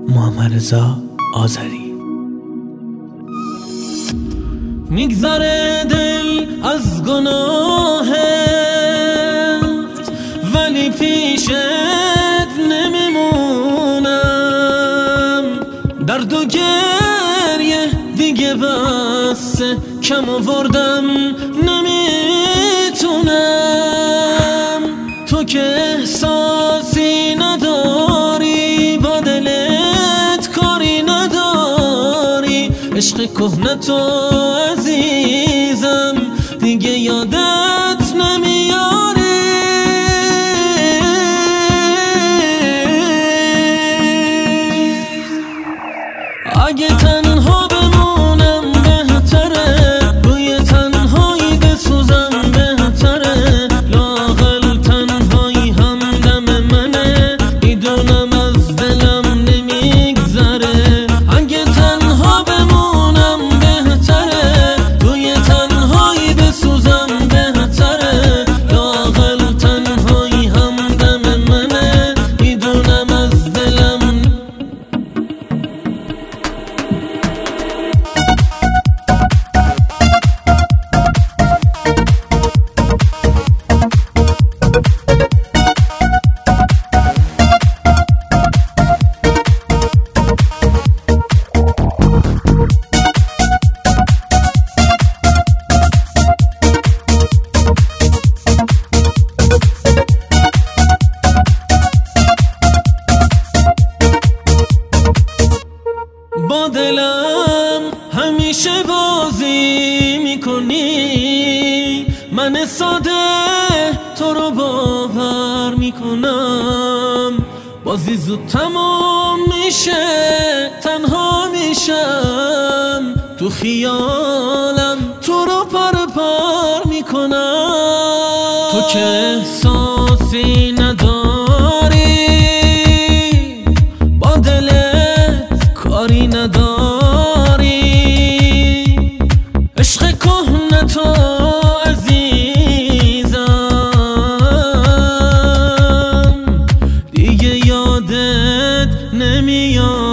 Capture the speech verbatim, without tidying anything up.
محمد رضا آذری. میگذره دل از گناهت ولی پیشت نمیمونم. درد و گریه دیگه بسه، کم آوردم نمیتونم. تو که احساسی نداری، با دلت کاری نداری، عشق کهنه تو عزیزم دیگه یادت نمیاری. اگه تنها بمونم بهتره، بوی تنهایی بسوزم بهتره. لااقل تنهایی همدم منه، میدونم از دلم نمیگذره. اگه تنها بمونم بهتره، بوی تنهایی بسوزم بهتره. لااقل تنهایی همدم منه، میدونم از دلم. با دلم همیشه بازی میکنی، من ساده تو رو باور میکنم. بازی زود تمام میشه، تنها میشم تو خیالم، تو رو پر پر میکنم. تو که احساسی نداری، با دلت کاری نداری، عشق کهنه تو عزیزم دیگه یادت نمیاد.